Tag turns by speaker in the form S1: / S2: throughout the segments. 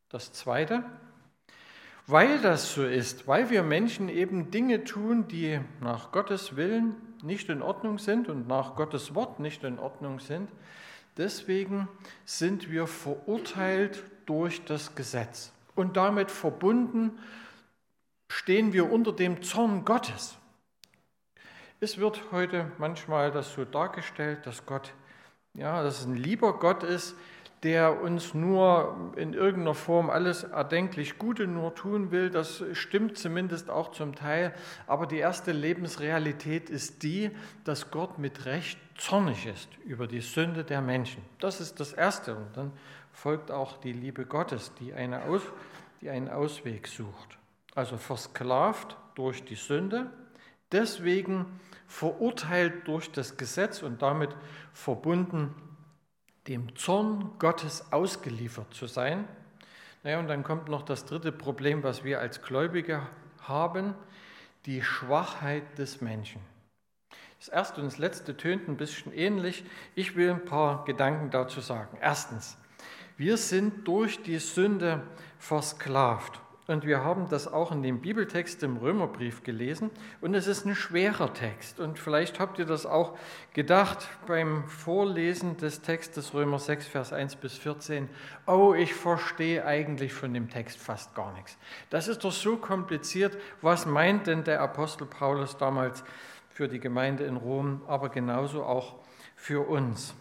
S1: Das Zweite, weil das so ist, weil wir Menschen eben Dinge tun, die nach Gottes Willen nicht in Ordnung sind und nach Gottes Wort nicht in Ordnung sind, deswegen sind wir verurteilt durch das Gesetz. Und damit verbunden stehen wir unter dem Zorn Gottes. Es wird heute manchmal das so dargestellt, dass Gott, dass es ein lieber Gott ist, der uns nur in irgendeiner Form alles erdenklich Gute nur tun will. Das stimmt zumindest auch zum Teil. Aber die erste Lebensrealität ist die, dass Gott mit Recht zornig ist über die Sünde der Menschen. Das ist das Erste. Und dann folgt auch die Liebe Gottes, die einen Ausweg sucht. Also versklavt durch die Sünde, deswegen verurteilt durch das Gesetz und damit verbunden dem Zorn Gottes ausgeliefert zu sein. Und dann kommt noch das dritte Problem, was wir als Gläubige haben, die Schwachheit des Menschen. Das erste und das letzte tönt ein bisschen ähnlich. Ich will ein paar Gedanken dazu sagen. Erstens, wir sind durch die Sünde versklavt. Und wir haben das auch in dem Bibeltext im Römerbrief gelesen. Und es ist ein schwerer Text. Und vielleicht habt ihr das auch gedacht beim Vorlesen des Textes Römer 6, Vers 1 bis 14. Oh, ich verstehe eigentlich von dem Text fast gar nichts. Das ist doch so kompliziert. Was meint denn der Apostel Paulus damals für die Gemeinde in Rom, aber genauso auch für uns?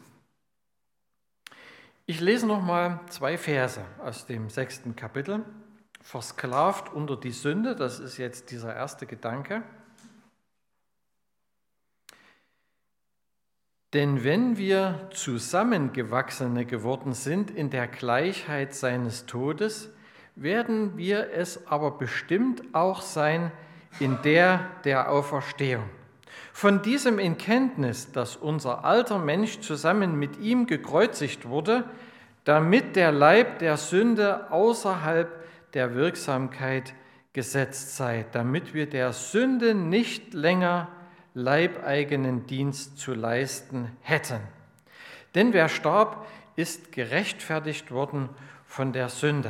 S1: Ich lese nochmal 2 Verse aus dem 6. Kapitel. Versklavt unter die Sünde, das ist jetzt dieser erste Gedanke. Denn wenn wir zusammengewachsene geworden sind in der Gleichheit seines Todes, werden wir es aber bestimmt auch sein in der Auferstehung. Von diesem in Kenntnis, dass unser alter Mensch zusammen mit ihm gekreuzigt wurde, damit der Leib der Sünde außerhalb der Wirksamkeit gesetzt sei, damit wir der Sünde nicht länger leibeigenen Dienst zu leisten hätten. Denn wer starb, ist gerechtfertigt worden von der Sünde.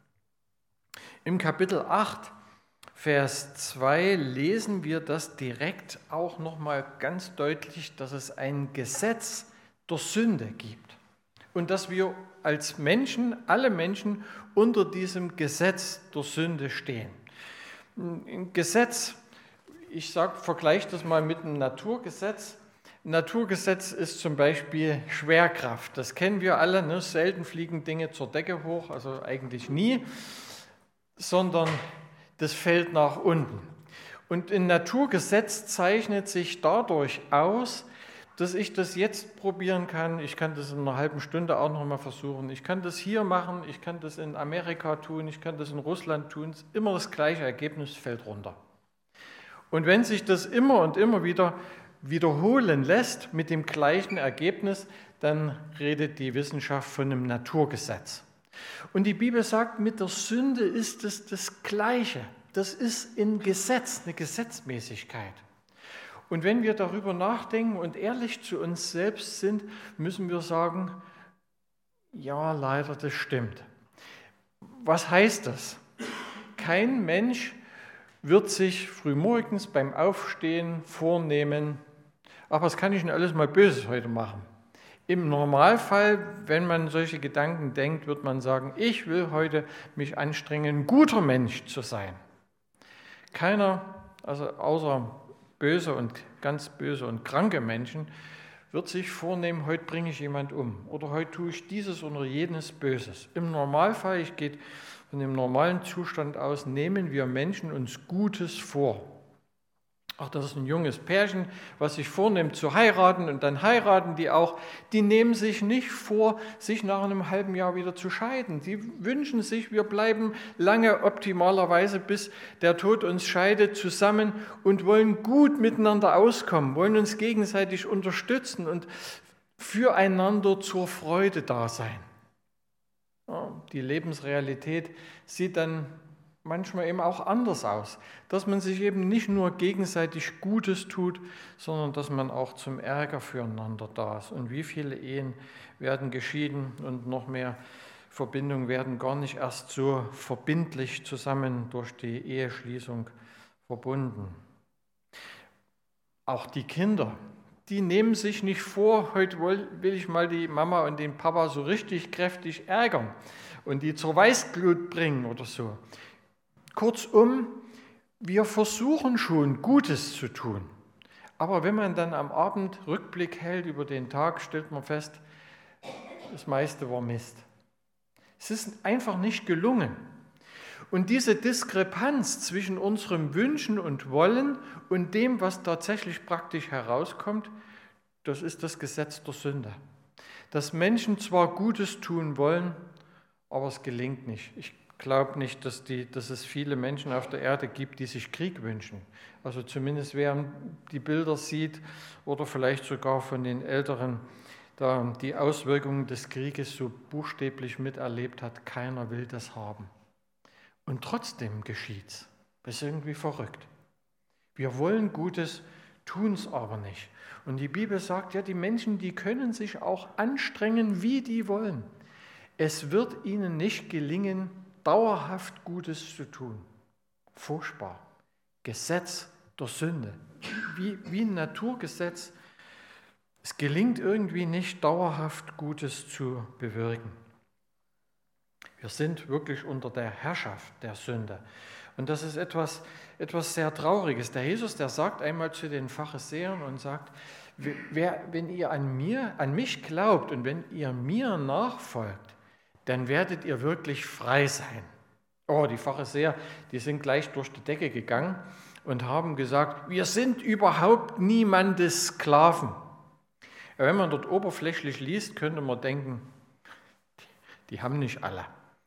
S1: Im Kapitel 8, Vers 2 lesen wir das direkt auch nochmal ganz deutlich, dass es ein Gesetz der Sünde gibt und dass wir als Menschen, alle Menschen, unter diesem Gesetz der Sünde stehen. Ein Gesetz, vergleiche das mal mit einem Naturgesetz. Ein Naturgesetz ist zum Beispiel Schwerkraft. Das kennen wir alle, ne? Selten fliegen Dinge zur Decke hoch, also eigentlich nie, sondern das fällt nach unten. Und ein Naturgesetz zeichnet sich dadurch aus, dass ich das jetzt probieren kann. Ich kann das in einer halben Stunde auch noch mal versuchen. Ich kann das hier machen, ich kann das in Amerika tun, ich kann das in Russland tun. Es ist immer das gleiche Ergebnis, fällt runter. Und wenn sich das immer und immer wieder wiederholen lässt mit dem gleichen Ergebnis, dann redet die Wissenschaft von einem Naturgesetz. Und die Bibel sagt, mit der Sünde ist es das Gleiche. Das ist ein Gesetz, eine Gesetzmäßigkeit. Und wenn wir darüber nachdenken und ehrlich zu uns selbst sind, müssen wir sagen, ja, leider, das stimmt. Was heißt das? Kein Mensch wird sich frühmorgens beim Aufstehen vornehmen, aber was kann ich denn alles mal Böses heute machen? Im Normalfall, wenn man solche Gedanken denkt, wird man sagen, ich will heute mich anstrengen, ein guter Mensch zu sein. Keiner, also außer ganz böse und kranke Menschen, wird sich vornehmen, heute bringe ich jemand um oder heute tue ich dieses oder jenes Böses. Im Normalfall, ich gehe von dem normalen Zustand aus, nehmen wir Menschen uns Gutes vor. Ach, das ist ein junges Pärchen, was sich vornimmt zu heiraten und dann heiraten die auch. Die nehmen sich nicht vor, sich nach einem halben Jahr wieder zu scheiden. Die wünschen sich, wir bleiben lange optimalerweise, bis der Tod uns scheidet, zusammen und wollen gut miteinander auskommen, wollen uns gegenseitig unterstützen und füreinander zur Freude da sein. Ja, die Lebensrealität sieht dann manchmal eben auch anders aus, dass man sich eben nicht nur gegenseitig Gutes tut, sondern dass man auch zum Ärger füreinander da ist. Und wie viele Ehen werden geschieden und noch mehr Verbindungen werden gar nicht erst so verbindlich zusammen durch die Eheschließung verbunden. Auch die Kinder, die nehmen sich nicht vor, heute will ich mal die Mama und den Papa so richtig kräftig ärgern und die zur Weißglut bringen oder so. Kurzum, wir versuchen schon, Gutes zu tun. Aber wenn man dann am Abend Rückblick hält über den Tag, stellt man fest, das meiste war Mist. Es ist einfach nicht gelungen. Und diese Diskrepanz zwischen unserem Wünschen und Wollen und dem, was tatsächlich praktisch herauskommt, das ist das Gesetz der Sünde. Dass Menschen zwar Gutes tun wollen, aber es gelingt nicht. Ich glaube nicht, dass es viele Menschen auf der Erde gibt, die sich Krieg wünschen. Also zumindest wer die Bilder sieht oder vielleicht sogar von den Älteren, da die Auswirkungen des Krieges so buchstäblich miterlebt hat, keiner will das haben. Und trotzdem geschieht's. Das ist irgendwie verrückt. Wir wollen Gutes, tun es aber nicht. Und die Bibel sagt ja, die Menschen, die können sich auch anstrengen, wie die wollen. Es wird ihnen nicht gelingen, dauerhaft Gutes zu tun. Furchtbar. Gesetz der Sünde. Wie ein Naturgesetz. Es gelingt irgendwie nicht, dauerhaft Gutes zu bewirken. Wir sind wirklich unter der Herrschaft der Sünde. Und das ist etwas sehr Trauriges. Der Jesus, der sagt einmal zu den Pharisäern und sagt, wenn ihr an mich glaubt und wenn ihr mir nachfolgt, dann werdet ihr wirklich frei sein. Oh, die Pharisäer, die sind gleich durch die Decke gegangen und haben gesagt, wir sind überhaupt niemandes Sklaven. Ja, wenn man dort oberflächlich liest, könnte man denken, die haben nicht alle.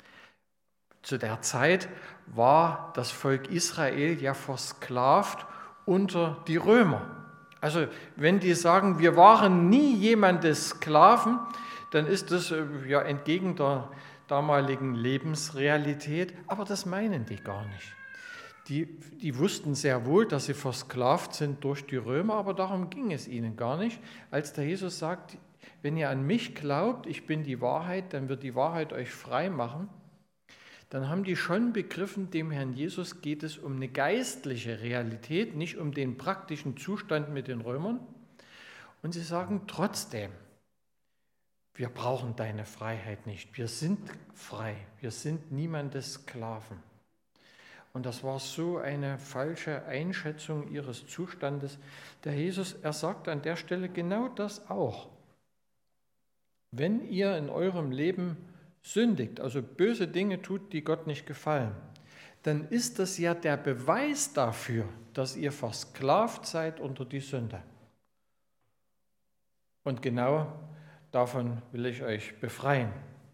S1: Zu der Zeit war das Volk Israel ja versklavt unter die Römer. Also wenn die sagen, wir waren nie jemandes Sklaven, dann ist das ja entgegen der damaligen Lebensrealität, aber das meinen die gar nicht. Die wussten sehr wohl, dass sie versklavt sind durch die Römer, aber darum ging es ihnen gar nicht. Als der Jesus sagt, wenn ihr an mich glaubt, ich bin die Wahrheit, dann wird die Wahrheit euch frei machen, dann haben die schon begriffen, dem Herrn Jesus geht es um eine geistliche Realität, nicht um den praktischen Zustand mit den Römern. Und sie sagen trotzdem, wir brauchen deine Freiheit nicht, wir sind frei, wir sind niemandes Sklaven. Und das war so eine falsche Einschätzung ihres Zustandes. Der Jesus, er sagt an der Stelle genau das auch. Wenn ihr in eurem Leben sündigt, also böse Dinge tut, die Gott nicht gefallen, dann ist das ja der Beweis dafür, dass ihr versklavt seid unter die Sünde. Und genau davon will ich euch befreien.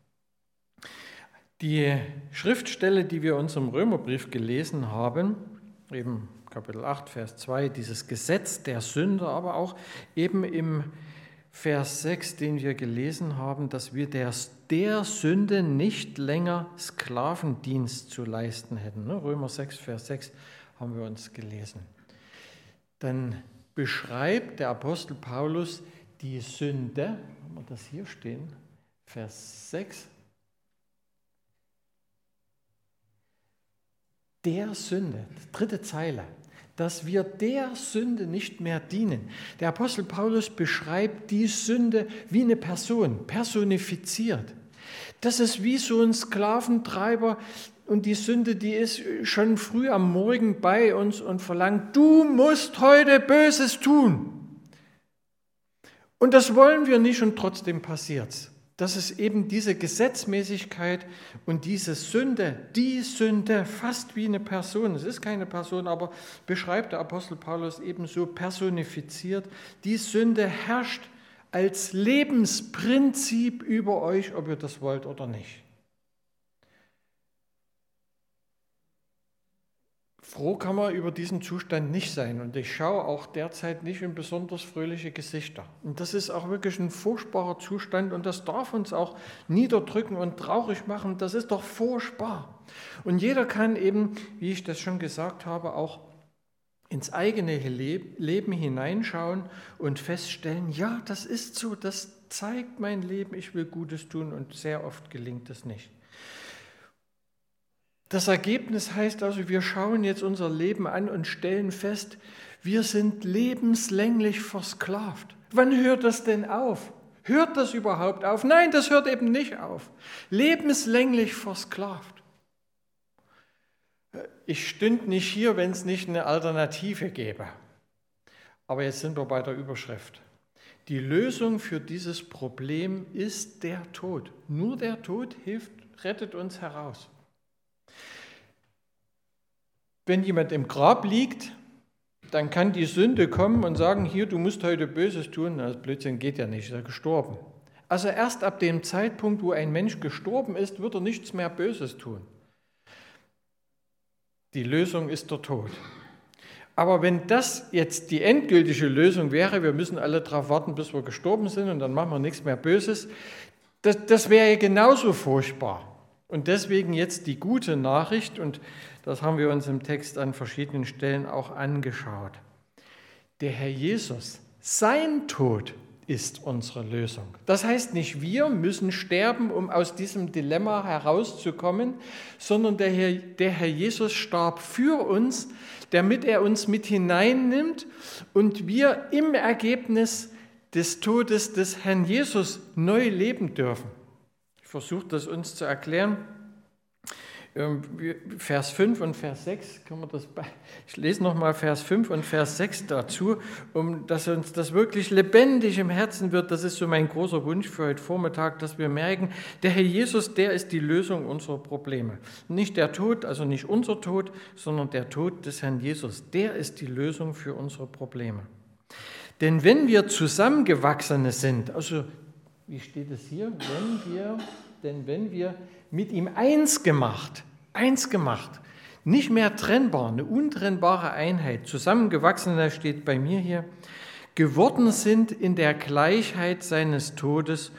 S1: Die Schriftstelle, die wir uns im Römerbrief gelesen haben, eben Kapitel 8, Vers 2, dieses Gesetz der Sünde, aber auch eben im Vers 6, den wir gelesen haben, dass wir der Sünde nicht länger Sklavendienst zu leisten hätten. Römer 6, Vers 6 haben wir uns gelesen. Dann beschreibt der Apostel Paulus die Sünde, haben wir das hier stehen, Vers 6, der Sünde, dritte Zeile, dass wir der Sünde nicht mehr dienen. Der Apostel Paulus beschreibt die Sünde wie eine Person, personifiziert. Das ist wie so ein Sklaventreiber und die Sünde, die ist schon früh am Morgen bei uns und verlangt, du musst heute Böses tun. Und das wollen wir nicht und trotzdem passiert's. Das ist eben diese Gesetzmäßigkeit und diese Sünde, die Sünde fast wie eine Person. Es ist keine Person, aber beschreibt der Apostel Paulus ebenso personifiziert. Die Sünde herrscht als Lebensprinzip über euch, ob ihr das wollt oder nicht. Froh kann man über diesen Zustand nicht sein und ich schaue auch derzeit nicht in besonders fröhliche Gesichter. Und das ist auch wirklich ein furchtbarer Zustand und das darf uns auch niederdrücken und traurig machen. Das ist doch furchtbar. Und jeder kann eben, wie ich das schon gesagt habe, auch ins eigene Leben hineinschauen und feststellen, ja, das ist so, das zeigt mein Leben, ich will Gutes tun und sehr oft gelingt es nicht. Das Ergebnis heißt also, wir schauen jetzt unser Leben an und stellen fest, wir sind lebenslänglich versklavt. Wann hört das denn auf? Hört das überhaupt auf? Nein, das hört eben nicht auf. Lebenslänglich versklavt. Ich stünde nicht hier, wenn es nicht eine Alternative gäbe. Aber jetzt sind wir bei der Überschrift. Die Lösung für dieses Problem ist der Tod. Nur der Tod rettet uns heraus. Wenn jemand im Grab liegt, dann kann die Sünde kommen und sagen, hier, du musst heute Böses tun. Das Blödsinn geht ja nicht, ist er gestorben. Also erst ab dem Zeitpunkt, wo ein Mensch gestorben ist, wird er nichts mehr Böses tun. Die Lösung ist der Tod. Aber wenn das jetzt die endgültige Lösung wäre, wir müssen alle darauf warten, bis wir gestorben sind und dann machen wir nichts mehr Böses, das wäre ja genauso furchtbar. Und deswegen jetzt die gute Nachricht, und das haben wir uns im Text an verschiedenen Stellen auch angeschaut. Der Herr Jesus, sein Tod ist unsere Lösung. Das heißt nicht, wir müssen sterben, um aus diesem Dilemma herauszukommen, sondern der Herr Jesus starb für uns, damit er uns mit hineinnimmt und wir im Ergebnis des Todes des Herrn Jesus neu leben dürfen. Ich versuche das uns zu erklären. Vers 5 und Vers 6, ich lese nochmal Vers 5 und Vers 6 dazu, dass uns das wirklich lebendig im Herzen wird. Das ist so mein großer Wunsch für heute Vormittag, dass wir merken, der Herr Jesus, der ist die Lösung unserer Probleme. Nicht der Tod, also nicht unser Tod, sondern der Tod des Herrn Jesus, der ist die Lösung für unsere Probleme. Denn wenn wir Zusammengewachsene sind, also wie steht es hier, wenn wir mit ihm eins gemacht, nicht mehr trennbar, eine untrennbare Einheit, zusammengewachsener steht bei mir hier, geworden sind in der Gleichheit seines Todes.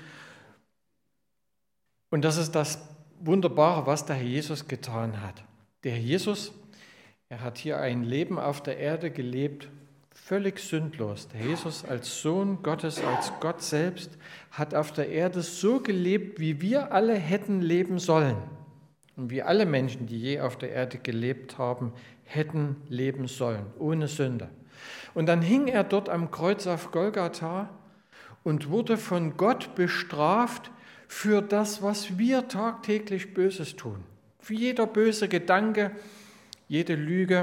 S1: Und das ist das Wunderbare, was der Herr Jesus getan hat. Der Herr Jesus, er hat hier ein Leben auf der Erde gelebt, völlig sündlos. Der Jesus als Sohn Gottes, als Gott selbst, hat auf der Erde so gelebt, wie wir alle hätten leben sollen. Und wie alle Menschen, die je auf der Erde gelebt haben, hätten leben sollen, ohne Sünde. Und dann hing er dort am Kreuz auf Golgatha und wurde von Gott bestraft für das, was wir tagtäglich Böses tun. Für jeder böse Gedanke, jede Lüge,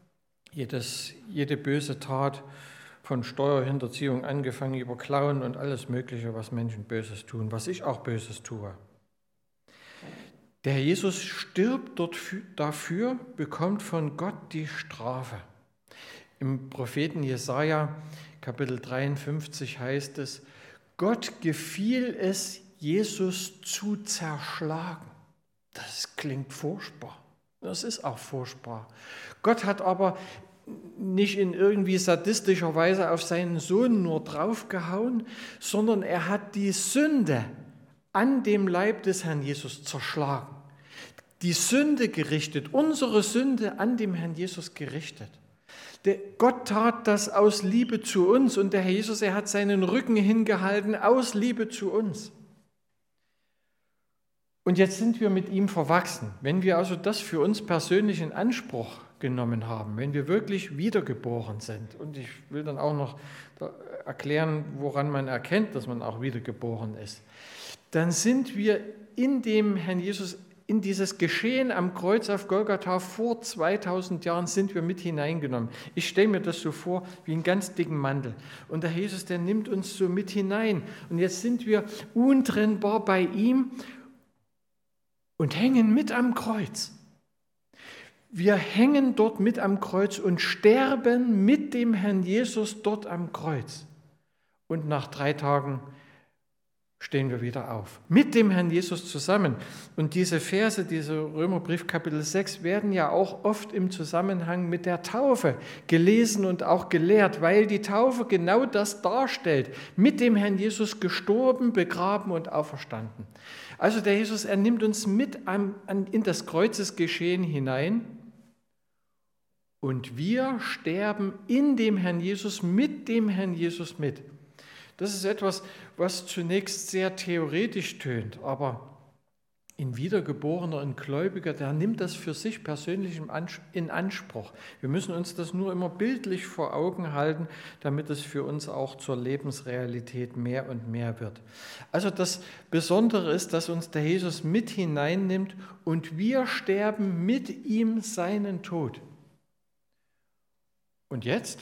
S1: jede böse Tat, von Steuerhinterziehung angefangen über Klauen und alles Mögliche, was Menschen Böses tun, was ich auch Böses tue. Der Herr Jesus stirbt dafür, bekommt von Gott die Strafe. Im Propheten Jesaja, Kapitel 53 heißt es, Gott gefiel es, Jesus zu zerschlagen. Das klingt furchtbar. Das ist auch furchtbar. Gott hat aber nicht in irgendwie sadistischer Weise auf seinen Sohn nur draufgehauen, sondern er hat die Sünde an dem Leib des Herrn Jesus zerschlagen. Die Sünde gerichtet, unsere Sünde an dem Herrn Jesus gerichtet. Gott tat das aus Liebe zu uns und der Herr Jesus, er hat seinen Rücken hingehalten aus Liebe zu uns. Und jetzt sind wir mit ihm verwachsen. Wenn wir also das für uns persönlich in Anspruch genommen haben, wenn wir wirklich wiedergeboren sind, und ich will dann auch noch erklären, woran man erkennt, dass man auch wiedergeboren ist, dann sind wir in dem Herrn Jesus, in dieses Geschehen am Kreuz auf Golgatha vor 2000 Jahren sind wir mit hineingenommen. Ich stelle mir das so vor wie einen ganz dicken Mantel. Und der Jesus, der nimmt uns so mit hinein. Und jetzt sind wir untrennbar bei ihm und hängen mit am Kreuz. Wir hängen dort mit am Kreuz und sterben mit dem Herrn Jesus dort am Kreuz. Und nach 3 Tagen stehen wir wieder auf. Mit dem Herrn Jesus zusammen. Und diese Verse, diese Römerbrief Kapitel 6, werden ja auch oft im Zusammenhang mit der Taufe gelesen und auch gelehrt, weil die Taufe genau das darstellt. Mit dem Herrn Jesus gestorben, begraben und auferstanden. Also der Jesus, er nimmt uns mit in das Kreuzesgeschehen hinein und wir sterben in dem Herrn Jesus, mit dem Herrn Jesus mit. Das ist etwas, was zunächst sehr theoretisch tönt, aber ein Wiedergeborener, ein Gläubiger, der nimmt das für sich persönlich in Anspruch. Wir müssen uns das nur immer bildlich vor Augen halten, damit es für uns auch zur Lebensrealität mehr und mehr wird. Also das Besondere ist, dass uns der Jesus mit hineinnimmt und wir sterben mit ihm seinen Tod. Und jetzt?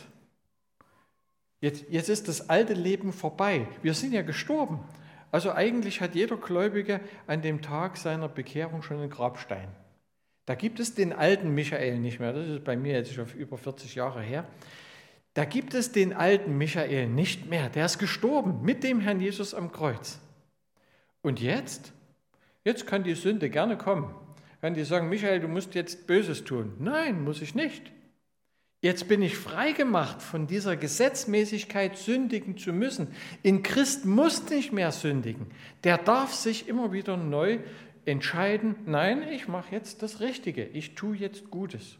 S1: Jetzt ist das alte Leben vorbei. Wir sind ja gestorben. Also eigentlich hat jeder Gläubige an dem Tag seiner Bekehrung schon einen Grabstein. Da gibt es den alten Michael nicht mehr, das ist bei mir jetzt schon über 40 Jahre her. Da gibt es den alten Michael nicht mehr, der ist gestorben mit dem Herrn Jesus am Kreuz. Und jetzt? Jetzt kann die Sünde gerne kommen. Kann die sagen, Michael, du musst jetzt Böses tun. Nein, muss ich nicht. Jetzt bin ich freigemacht von dieser Gesetzmäßigkeit, sündigen zu müssen. In Christ muss nicht mehr sündigen. Der darf sich immer wieder neu entscheiden, nein, ich mache jetzt das Richtige, ich tue jetzt Gutes.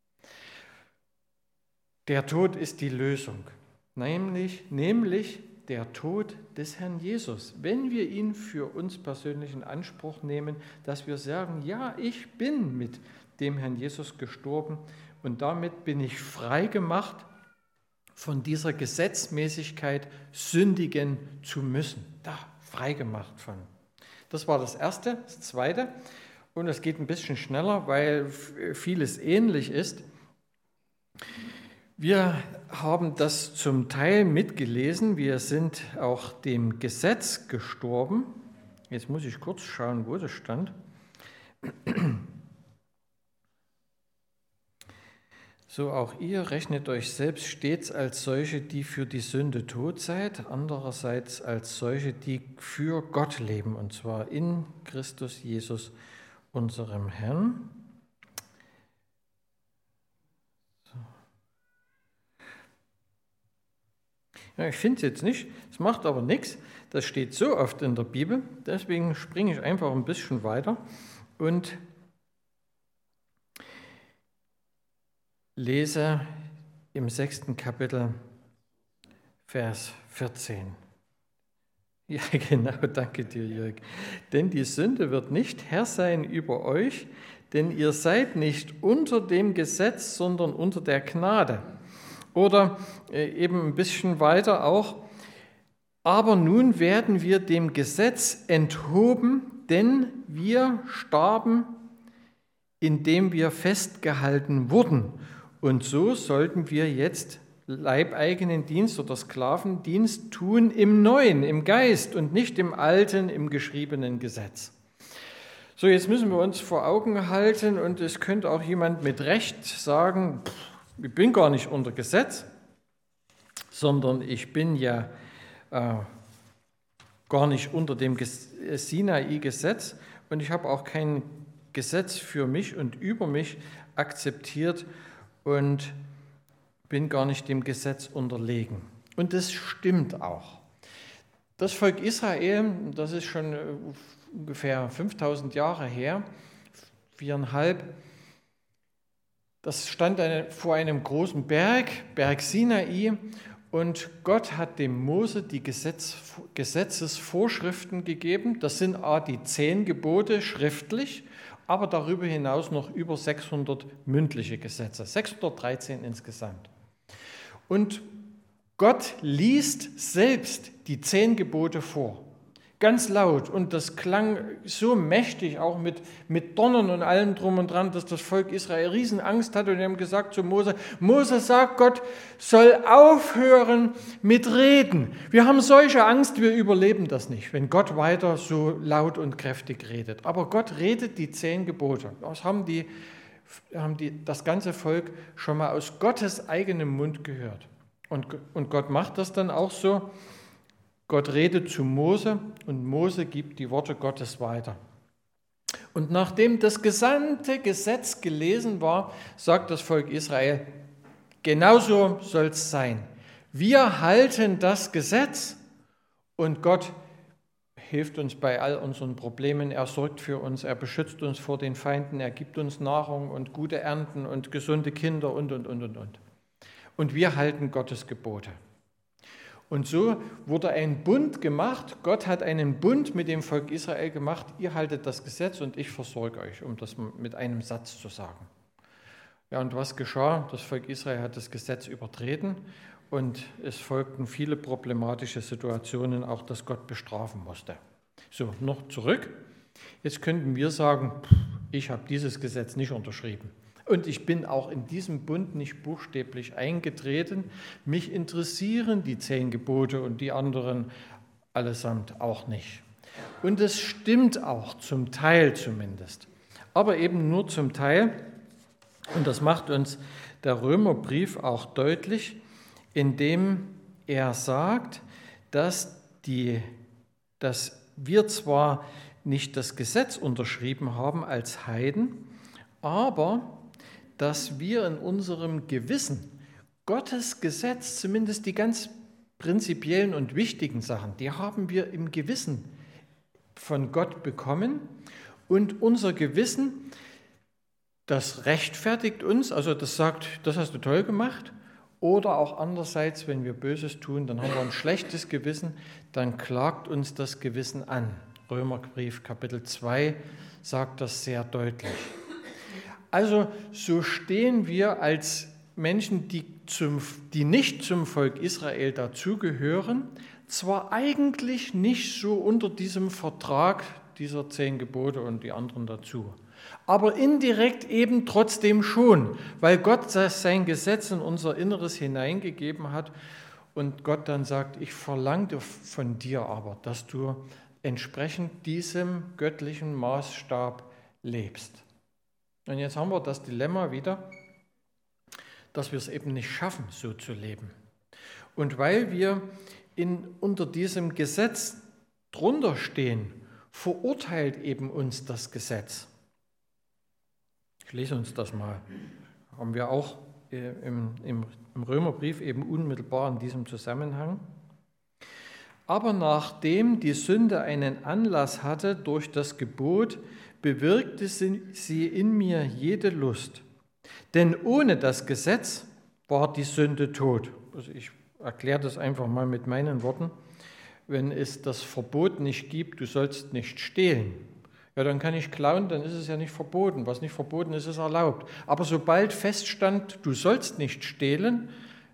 S1: Der Tod ist die Lösung, nämlich der Tod des Herrn Jesus. Wenn wir ihn für uns persönlich in Anspruch nehmen, dass wir sagen, ja, ich bin mit dem Herrn Jesus gestorben, und damit bin ich frei gemacht von dieser Gesetzmäßigkeit, sündigen zu müssen. Da, frei gemacht von. Das war das Erste. Das Zweite, und es geht ein bisschen schneller, weil vieles ähnlich ist. Wir haben das zum Teil mitgelesen. Wir sind auch dem Gesetz gestorben. Jetzt muss ich kurz schauen, wo das stand. So auch ihr rechnet euch selbst stets als solche, die für die Sünde tot seid, andererseits als solche, die für Gott leben, und zwar in Christus Jesus, unserem Herrn. So. Ja, ich finde es jetzt nicht, es macht aber nichts, das steht so oft in der Bibel, deswegen springe ich einfach ein bisschen weiter und lese im 6. Kapitel, Vers 14. Ja, genau, danke dir, Jörg. Denn die Sünde wird nicht Herr sein über euch, denn ihr seid nicht unter dem Gesetz, sondern unter der Gnade. Oder eben ein bisschen weiter auch, aber nun werden wir dem Gesetz enthoben, denn wir starben, indem wir festgehalten wurden. Und so sollten wir jetzt leibeigenen Dienst oder Sklavendienst tun im Neuen, im Geist und nicht im Alten, im geschriebenen Gesetz. So, jetzt müssen wir uns vor Augen halten, und es könnte auch jemand mit Recht sagen, ich bin gar nicht unter Gesetz, sondern ich bin ja gar nicht unter dem Sinai-Gesetz und ich habe auch kein Gesetz für mich und über mich akzeptiert und bin gar nicht dem Gesetz unterlegen. Und das stimmt auch. Das Volk Israel, das ist schon ungefähr 5000 Jahre her, 4,5, das stand vor einem großen Berg Sinai, und Gott hat dem Mose die Gesetzesvorschriften gegeben. Das sind die 10 Gebote schriftlich, aber darüber hinaus noch über 600 mündliche Gesetze, 613 insgesamt. Und Gott liest selbst die 10 Gebote vor, ganz laut, und das klang so mächtig, auch mit Donnern und allem drum und dran, dass das Volk Israel Riesenangst hatte, und die haben gesagt zu Mose, Mose, sagt Gott, soll aufhören mit Reden. Wir haben solche Angst, wir überleben das nicht, wenn Gott weiter so laut und kräftig redet. Aber Gott redet die 10 Gebote. Das haben das ganze Volk schon mal aus Gottes eigenem Mund gehört. Und Gott macht das dann auch so. Gott redet zu Mose und Mose gibt die Worte Gottes weiter. Und nachdem das gesamte Gesetz gelesen war, sagt das Volk Israel, genauso soll es sein. Wir halten das Gesetz, und Gott hilft uns bei all unseren Problemen, er sorgt für uns, er beschützt uns vor den Feinden, er gibt uns Nahrung und gute Ernten und gesunde Kinder und. Und wir halten Gottes Gebote. Und so wurde ein Bund gemacht. Gott hat einen Bund mit dem Volk Israel gemacht. Ihr haltet das Gesetz und ich versorge euch, um das mit einem Satz zu sagen. Ja, und was geschah? Das Volk Israel hat das Gesetz übertreten und es folgten viele problematische Situationen, auch dass Gott bestrafen musste. So, noch zurück. Jetzt könnten wir sagen, ich habe dieses Gesetz nicht unterschrieben. Und ich bin auch in diesem Bund nicht buchstäblich eingetreten. Mich interessieren die 10 Gebote und die anderen allesamt auch nicht. Und es stimmt auch, zum Teil zumindest. Aber eben nur zum Teil. Und das macht uns der Römerbrief auch deutlich, indem er sagt, dass wir zwar nicht das Gesetz unterschrieben haben als Heiden, aber dass wir in unserem Gewissen Gottes Gesetz, zumindest die ganz prinzipiellen und wichtigen Sachen, die haben wir im Gewissen von Gott bekommen. Und unser Gewissen, das rechtfertigt uns, also das sagt, das hast du toll gemacht. Oder auch andererseits, wenn wir Böses tun, dann haben wir ein schlechtes Gewissen, dann klagt uns das Gewissen an. Römerbrief Kapitel 2 sagt das sehr deutlich. Also so stehen wir als Menschen, die nicht zum Volk Israel dazugehören, zwar eigentlich nicht so unter diesem Vertrag dieser 10 Gebote und die anderen dazu, aber indirekt eben trotzdem schon, weil Gott sein Gesetz in unser Inneres hineingegeben hat und Gott dann sagt, ich verlange von dir aber, dass du entsprechend diesem göttlichen Maßstab lebst. Und jetzt haben wir das Dilemma wieder, dass wir es eben nicht schaffen, so zu leben. Und weil wir unter diesem Gesetz drunter stehen, verurteilt eben uns das Gesetz. Ich lese uns das mal. Haben wir auch im Römerbrief eben unmittelbar in diesem Zusammenhang. Aber nachdem die Sünde einen Anlass hatte durch das Gebot, bewirkte sie in mir jede Lust. Denn ohne das Gesetz war die Sünde tot. Also ich erkläre das einfach mal mit meinen Worten. Wenn es das Verbot nicht gibt, du sollst nicht stehlen, ja, dann kann ich klauen, dann ist es ja nicht verboten. Was nicht verboten ist, ist erlaubt. Aber sobald feststand, du sollst nicht stehlen,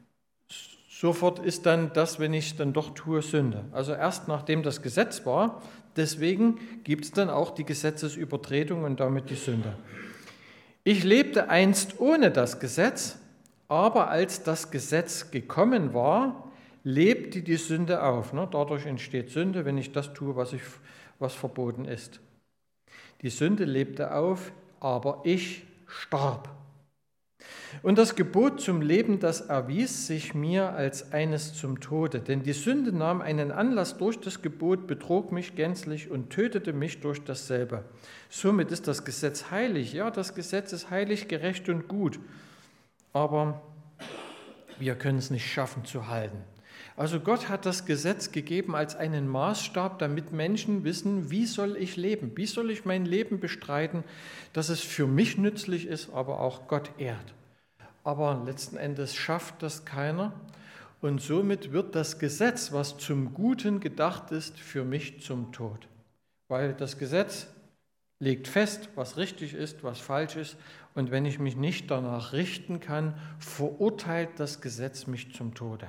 S1: sofort ist dann das, wenn ich es dann doch tue, Sünde. Also erst nachdem das Gesetz war, deswegen gibt es dann auch die Gesetzesübertretung und damit die Sünde. Ich lebte einst ohne das Gesetz, aber als das Gesetz gekommen war, lebte die Sünde auf. Dadurch entsteht Sünde, wenn ich das tue, was verboten ist. Die Sünde lebte auf, aber ich starb. Und das Gebot zum Leben, das erwies sich mir als eines zum Tode. Denn die Sünde nahm einen Anlass durch das Gebot, betrog mich gänzlich und tötete mich durch dasselbe. Somit ist das Gesetz heilig. Ja, das Gesetz ist heilig, gerecht und gut. Aber wir können es nicht schaffen zu halten. Also Gott hat das Gesetz gegeben als einen Maßstab, damit Menschen wissen, wie soll ich leben? Wie soll ich mein Leben bestreiten, dass es für mich nützlich ist, aber auch Gott ehrt. Aber letzten Endes schafft das keiner und somit wird das Gesetz, was zum Guten gedacht ist, für mich zum Tod. Weil das Gesetz legt fest, was richtig ist, was falsch ist und wenn ich mich nicht danach richten kann, verurteilt das Gesetz mich zum Tode.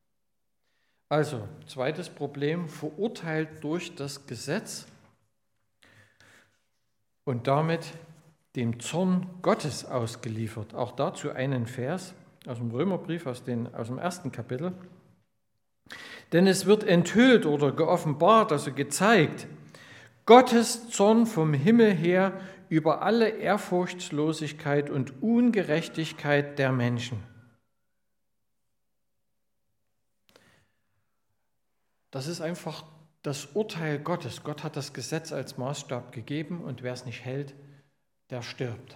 S1: Also, zweites Problem, verurteilt durch das Gesetz und damit dem Zorn Gottes ausgeliefert. Auch dazu einen Vers aus dem Römerbrief, aus dem 1. Kapitel. Denn es wird enthüllt oder geoffenbart, also gezeigt, Gottes Zorn vom Himmel her über alle Ehrfurchtslosigkeit und Ungerechtigkeit der Menschen. Das ist einfach das Urteil Gottes. Gott hat das Gesetz als Maßstab gegeben und wer es nicht hält, der stirbt.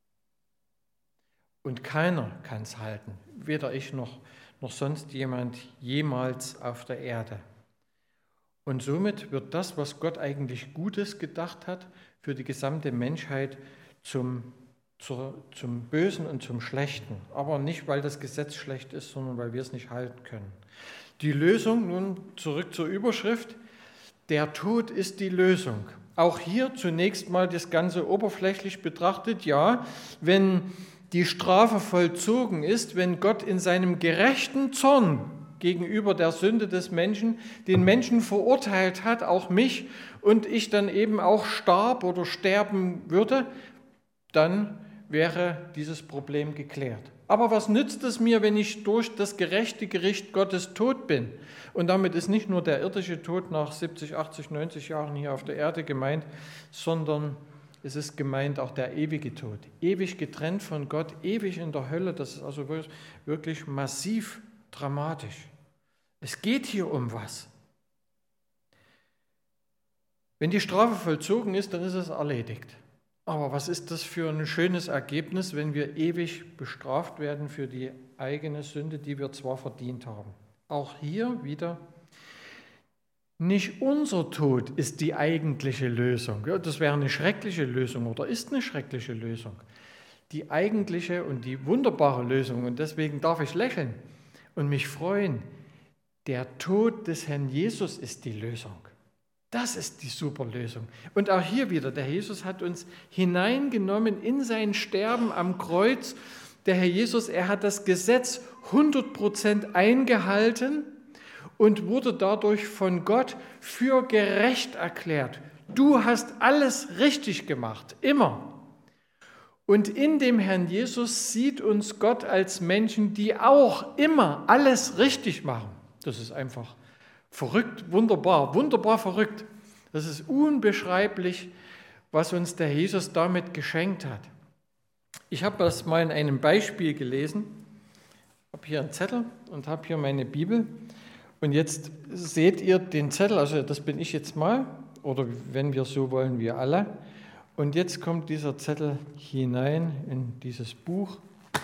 S1: Und keiner kann es halten, weder ich noch sonst jemand jemals auf der Erde. Und somit wird das, was Gott eigentlich Gutes gedacht hat, für die gesamte Menschheit zum Bösen und zum Schlechten. Aber nicht, weil das Gesetz schlecht ist, sondern weil wir es nicht halten können. Die Lösung, nun zurück zur Überschrift, der Tod ist die Lösung. Auch hier zunächst mal das Ganze oberflächlich betrachtet, ja, wenn die Strafe vollzogen ist, wenn Gott in seinem gerechten Zorn gegenüber der Sünde des Menschen den Menschen verurteilt hat, auch mich, und ich dann eben auch starb oder sterben würde, dann wäre dieses Problem geklärt. Aber was nützt es mir, wenn ich durch das gerechte Gericht Gottes tot bin? Und damit ist nicht nur der irdische Tod nach 70, 80, 90 Jahren hier auf der Erde gemeint, sondern es ist gemeint auch der ewige Tod. Ewig getrennt von Gott, ewig in der Hölle. Das ist also wirklich massiv dramatisch. Es geht hier um was. Wenn die Strafe vollzogen ist, dann ist es erledigt. Aber was ist das für ein schönes Ergebnis, wenn wir ewig bestraft werden für die eigene Sünde, die wir zwar verdient haben? Auch hier wieder, nicht unser Tod ist die eigentliche Lösung. Ja, das wäre eine schreckliche Lösung oder ist eine schreckliche Lösung. Die eigentliche und die wunderbare Lösung, und deswegen darf ich lächeln und mich freuen, der Tod des Herrn Jesus ist die Lösung. Das ist die super Lösung. Und auch hier wieder, der Jesus hat uns hineingenommen in sein Sterben am Kreuz. Der Herr Jesus, er hat das Gesetz 100% eingehalten und wurde dadurch von Gott für gerecht erklärt. Du hast alles richtig gemacht, immer. Und in dem Herrn Jesus sieht uns Gott als Menschen, die auch immer alles richtig machen. Das ist einfach verrückt, wunderbar, wunderbar verrückt. Das ist unbeschreiblich, was uns der Jesus damit geschenkt hat. Ich habe das mal in einem Beispiel gelesen. Ich habe hier einen Zettel und habe hier meine Bibel. Und jetzt seht ihr den Zettel, also das bin ich jetzt mal, oder wenn wir so wollen, wir alle. Und jetzt kommt dieser Zettel hinein in dieses Buch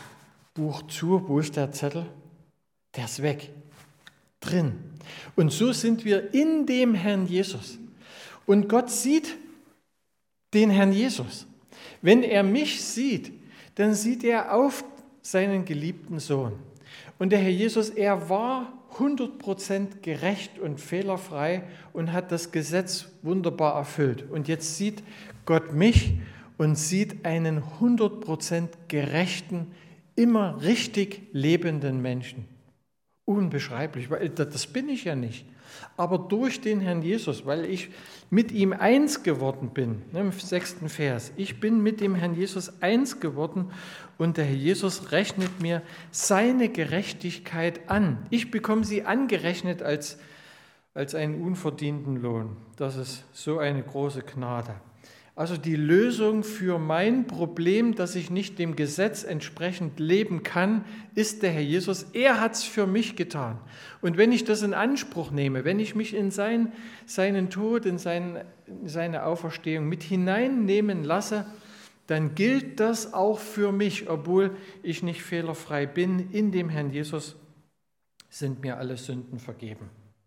S1: zu. Wo ist der Zettel? Der ist weg. Drin. Und so sind wir in dem Herrn Jesus. Und Gott sieht den Herrn Jesus. Wenn er mich sieht, dann sieht er auf seinen geliebten Sohn. Und der Herr Jesus, er war 100% gerecht und fehlerfrei und hat das Gesetz wunderbar erfüllt. Und jetzt sieht Gott mich und sieht einen 100% gerechten, immer richtig lebenden Menschen. Unbeschreiblich, weil das bin ich ja nicht. Aber durch den Herrn Jesus, weil ich mit ihm eins geworden bin, im 6. Vers, ich bin mit dem Herrn Jesus eins geworden und der Herr Jesus rechnet mir seine Gerechtigkeit an. Ich bekomme sie angerechnet als einen unverdienten Lohn. Das ist so eine große Gnade. Also die Lösung für mein Problem, dass ich nicht dem Gesetz entsprechend leben kann, ist der Herr Jesus. Er hat es für mich getan. Und wenn ich das in Anspruch nehme, wenn ich mich in seinen Tod, in seine Auferstehung mit hineinnehmen lasse, dann gilt das auch für mich, obwohl ich nicht fehlerfrei bin. In dem Herrn Jesus sind mir alle Sünden vergeben.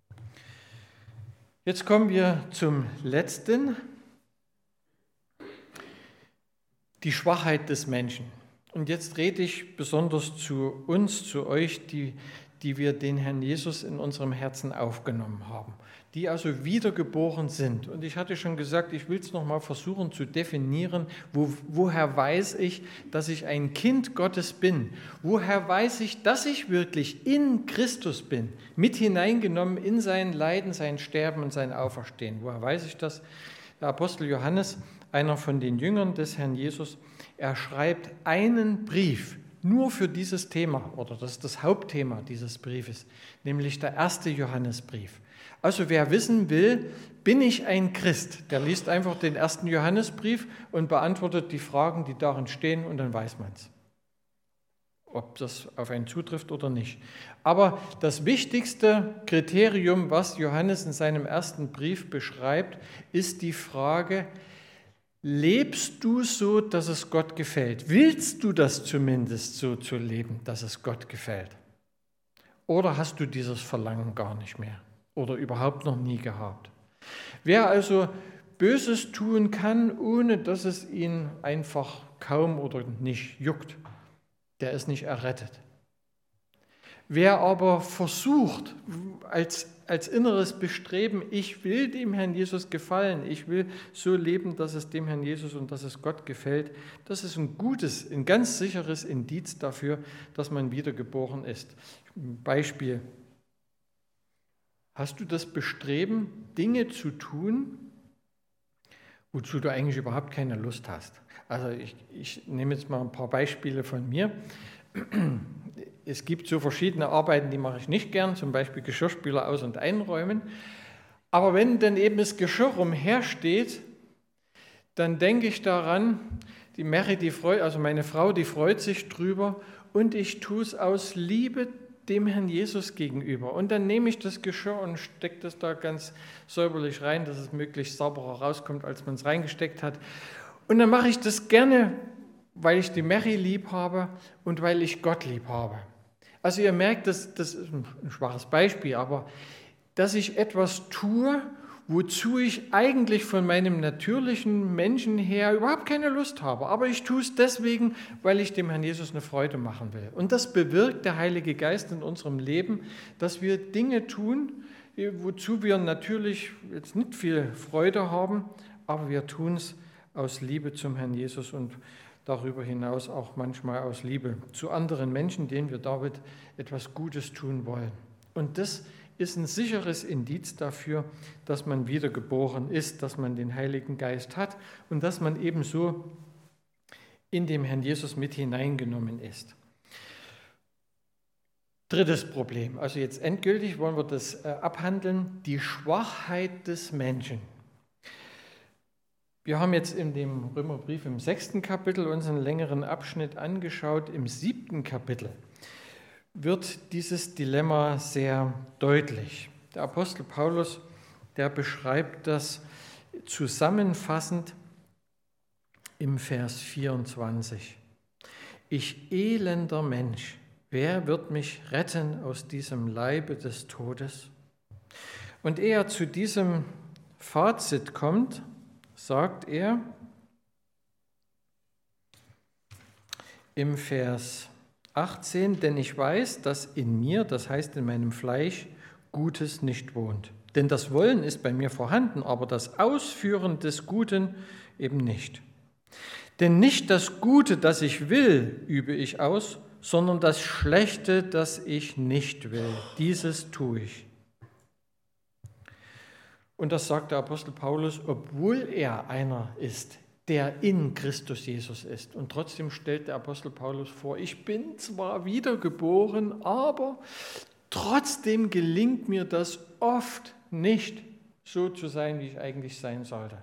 S1: Jetzt kommen wir zum letzten. Die Schwachheit des Menschen. Und jetzt rede ich besonders zu uns, zu euch, die wir den Herrn Jesus in unserem Herzen aufgenommen haben, die also wiedergeboren sind. Und ich hatte schon gesagt, ich will es nochmal versuchen zu definieren, woher weiß ich, dass ich ein Kind Gottes bin? Woher weiß ich, dass ich wirklich in Christus bin, mit hineingenommen in sein Leiden, sein Sterben und sein Auferstehen? Woher weiß ich das? Der Apostel Johannes, einer von den Jüngern des Herrn Jesus, er schreibt einen Brief nur für dieses Thema, oder das ist das Hauptthema dieses Briefes, nämlich der 1. Johannesbrief. Also wer wissen will, bin ich ein Christ, der liest einfach den 1. Johannesbrief und beantwortet die Fragen, die darin stehen, und dann weiß man es, ob das auf einen zutrifft oder nicht. Aber das wichtigste Kriterium, was Johannes in seinem ersten Brief beschreibt, ist die Frage: Lebst du so, dass es Gott gefällt? Willst du das zumindest so zu leben, dass es Gott gefällt? Oder hast du dieses Verlangen gar nicht mehr? oder überhaupt noch nie gehabt. Wer also Böses tun kann, ohne dass es ihn einfach kaum oder nicht juckt, der ist nicht errettet. Wer aber versucht, als inneres Bestreben, ich will dem Herrn Jesus gefallen, ich will so leben, dass es dem Herrn Jesus und dass es Gott gefällt, das ist ein ganz sicheres Indiz dafür, dass man wiedergeboren ist. Beispiel: Hast du das Bestreben, Dinge zu tun, wozu du eigentlich überhaupt keine Lust hast? Also ich nehme jetzt mal ein paar Beispiele von mir. Es gibt so verschiedene Arbeiten, die mache ich nicht gern, zum Beispiel Geschirrspüler aus- und einräumen. Aber wenn dann eben das Geschirr umhersteht, dann denke ich daran, die Mary, also meine Frau, die freut sich drüber und ich tue es aus Liebe dem Herrn Jesus gegenüber. Und dann nehme ich das Geschirr und stecke das da ganz säuberlich rein, dass es möglichst sauberer rauskommt, als man es reingesteckt hat. Und dann mache ich das gerne, weil ich die Mary lieb habe und weil ich Gott lieb habe. Also ihr merkt, das ist ein schwaches Beispiel, aber dass ich etwas tue, wozu ich eigentlich von meinem natürlichen Menschen her überhaupt keine Lust habe. Aber ich tue es deswegen, weil ich dem Herrn Jesus eine Freude machen will. Und das bewirkt der Heilige Geist in unserem Leben, dass wir Dinge tun, wozu wir natürlich jetzt nicht viel Freude haben, aber wir tun es aus Liebe zum Herrn Jesus und darüber hinaus auch manchmal aus Liebe zu anderen Menschen, denen wir damit etwas Gutes tun wollen. Und das ist ein sicheres Indiz dafür, dass man wiedergeboren ist, dass man den Heiligen Geist hat und dass man ebenso in dem Herrn Jesus mit hineingenommen ist. Drittes Problem, also jetzt endgültig wollen wir das abhandeln, die Schwachheit des Menschen. Wir haben jetzt in dem Römerbrief im 6. Kapitel uns einen längeren Abschnitt angeschaut. Im 7. Kapitel wird dieses Dilemma sehr deutlich. Der Apostel Paulus, der beschreibt das zusammenfassend im Vers 24. Ich elender Mensch, wer wird mich retten aus diesem Leibe des Todes? Und ehe er zu diesem Fazit kommt, sagt er im Vers 18, denn ich weiß, dass in mir, das heißt in meinem Fleisch, Gutes nicht wohnt. Denn das Wollen ist bei mir vorhanden, aber das Ausführen des Guten eben nicht. Denn nicht das Gute, das ich will, übe ich aus, sondern das Schlechte, das ich nicht will, dieses tue ich. Und das sagt der Apostel Paulus, obwohl er einer ist, der in Christus Jesus ist. Und trotzdem stellt der Apostel Paulus vor, ich bin zwar wiedergeboren, aber trotzdem gelingt mir das oft nicht, so zu sein, wie ich eigentlich sein sollte.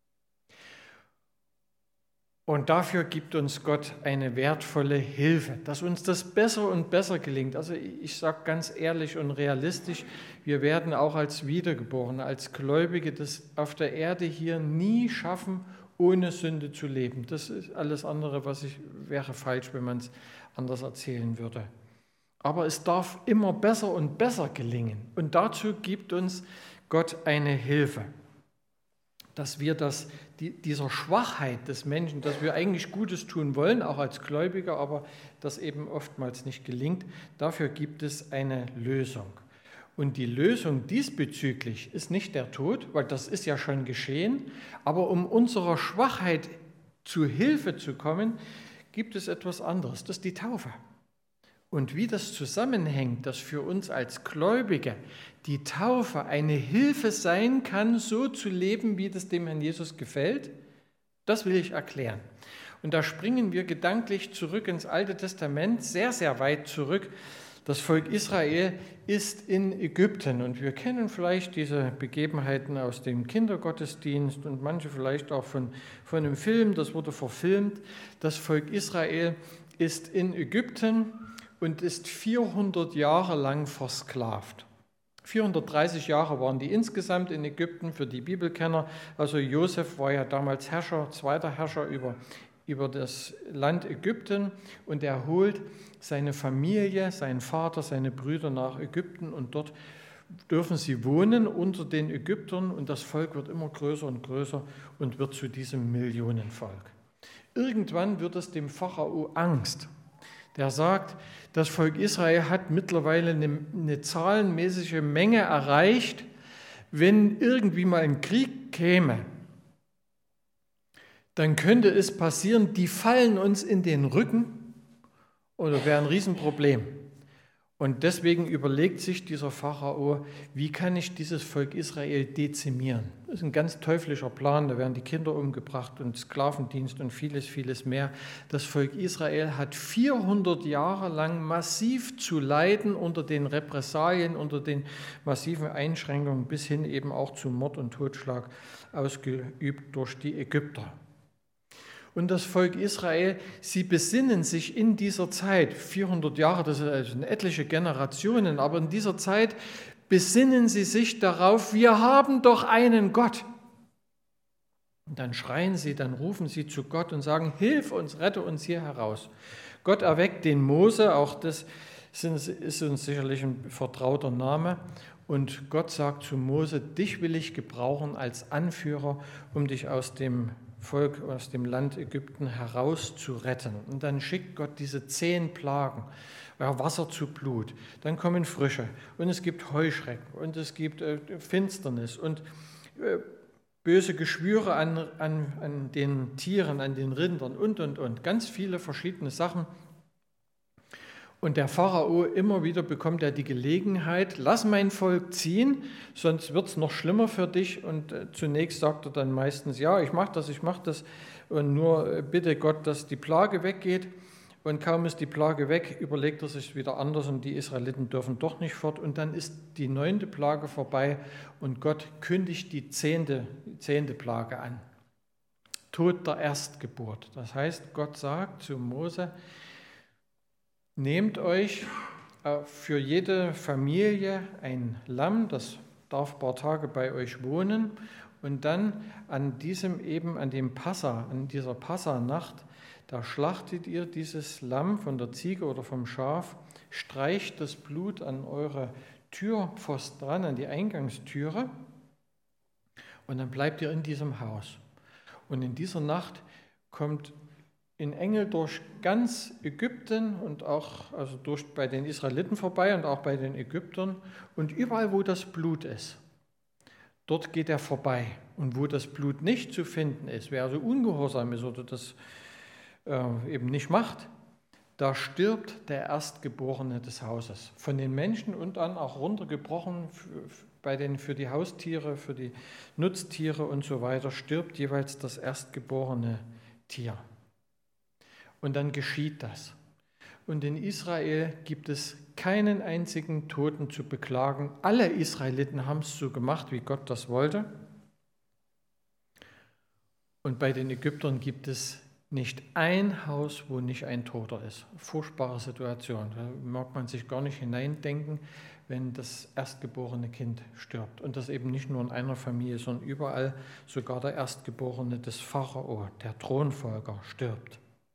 S1: Und dafür gibt uns Gott eine wertvolle Hilfe, dass uns das besser und besser gelingt. Also ich sage ganz ehrlich und realistisch, wir werden auch als Wiedergeborene, als Gläubige das auf der Erde hier nie schaffen, ohne Sünde zu leben. Das ist alles andere, wäre falsch, wenn man es anders erzählen würde. Aber es darf immer besser und besser gelingen. Und dazu gibt uns Gott eine Hilfe, dass wir dieser Schwachheit des Menschen, dass wir eigentlich Gutes tun wollen, auch als Gläubiger, aber das eben oftmals nicht gelingt, dafür gibt es eine Lösung. Und die Lösung diesbezüglich ist nicht der Tod, weil das ist ja schon geschehen, aber um unserer Schwachheit zu Hilfe zu kommen, gibt es etwas anderes, das ist die Taufe. Und wie das zusammenhängt, dass für uns als Gläubige die Taufe eine Hilfe sein kann, so zu leben, wie das dem Herrn Jesus gefällt, das will ich erklären. Und da springen wir gedanklich zurück ins Alte Testament, sehr, sehr weit zurück. Das Volk Israel ist in Ägypten und wir kennen vielleicht diese Begebenheiten aus dem Kindergottesdienst und manche vielleicht auch von einem Film, das wurde verfilmt. Das Volk Israel ist in Ägypten und ist 400 Jahre lang versklavt. 430 Jahre waren die insgesamt in Ägypten für die Bibelkenner. Also Josef war ja damals zweiter Herrscher über das Land Ägypten und er holt seine Familie, seinen Vater, seine Brüder nach Ägypten und dort dürfen sie wohnen unter den Ägyptern und das Volk wird immer größer und größer und wird zu diesem Millionenvolk. Irgendwann wird es dem Pharao Angst. Der sagt, das Volk Israel hat mittlerweile eine zahlenmäßige Menge erreicht. Wenn irgendwie mal ein Krieg käme, dann könnte es passieren, die fallen uns in den Rücken oder wäre ein Riesenproblem. Und deswegen überlegt sich dieser Pharao, wie kann ich dieses Volk Israel dezimieren? Das ist ein ganz teuflischer Plan, da werden die Kinder umgebracht und Sklavendienst und vieles, vieles mehr. Das Volk Israel hat 400 Jahre lang massiv zu leiden unter den Repressalien, unter den massiven Einschränkungen bis hin eben auch zu Mord und Totschlag ausgeübt durch die Ägypter. Und das Volk Israel, sie besinnen sich in dieser Zeit, 400 Jahre, das sind etliche Generationen, aber in dieser Zeit besinnen sie sich darauf, wir haben doch einen Gott. Und dann schreien sie, dann rufen sie zu Gott und sagen, hilf uns, rette uns hier heraus. Gott erweckt den Mose, auch das ist uns sicherlich ein vertrauter Name. Und Gott sagt zu Mose, dich will ich gebrauchen als Anführer, um dich aus dem Volk aus dem Land Ägypten herauszuretten. Und dann schickt Gott diese 10 Plagen, Wasser zu Blut, dann kommen Frösche und es gibt Heuschrecken und es gibt Finsternis und böse Geschwüre an den Tieren, an den Rindern und. Ganz viele verschiedene Sachen. Und der Pharao, immer wieder bekommt er die Gelegenheit, lass mein Volk ziehen, sonst wird es noch schlimmer für dich. Und zunächst sagt er dann meistens, ja, ich mache das. Und nur bitte Gott, dass die Plage weggeht. Und kaum ist die Plage weg, überlegt er sich wieder anders und die Israeliten dürfen doch nicht fort. Und dann ist die 9. Plage vorbei und Gott kündigt die 10. Plage an. Tod der Erstgeburt. Das heißt, Gott sagt zu Mose, nehmt euch für jede Familie ein Lamm, das darf ein paar Tage bei euch wohnen und dann an dieser Passanacht, da schlachtet ihr dieses Lamm von der Ziege oder vom Schaf, streicht das Blut an eure Türpfosten dran, an die Eingangstüre und dann bleibt ihr in diesem Haus. Und in dieser Nacht kommt ein Engel durch ganz Ägypten und auch bei den Israeliten vorbei und auch bei den Ägyptern. Und überall, wo das Blut ist, dort geht er vorbei. Und wo das Blut nicht zu finden ist, wer also ungehorsam ist oder das eben nicht macht, da stirbt der Erstgeborene des Hauses. Von den Menschen und dann auch runtergebrochen für die Haustiere, für die Nutztiere und so weiter, stirbt jeweils das erstgeborene Tier. Und dann geschieht das. Und in Israel gibt es keinen einzigen Toten zu beklagen. Alle Israeliten haben es so gemacht, wie Gott das wollte. Und bei den Ägyptern gibt es nicht ein Haus, wo nicht ein Toter ist. Furchtbare Situation. Da mag man sich gar nicht hineindenken, wenn das erstgeborene Kind stirbt. Und das eben nicht nur in einer Familie, sondern überall, sogar der Erstgeborene des Pharao, der Thronfolger, stirbt.